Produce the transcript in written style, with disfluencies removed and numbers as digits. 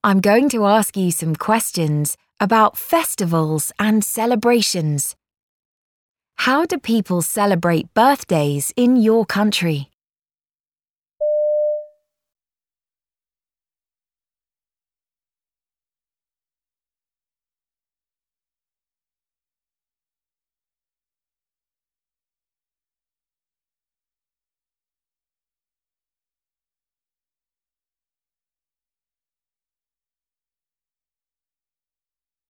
I'm going to ask you some questions about festivals and celebrations. How do people celebrate birthdays in your country?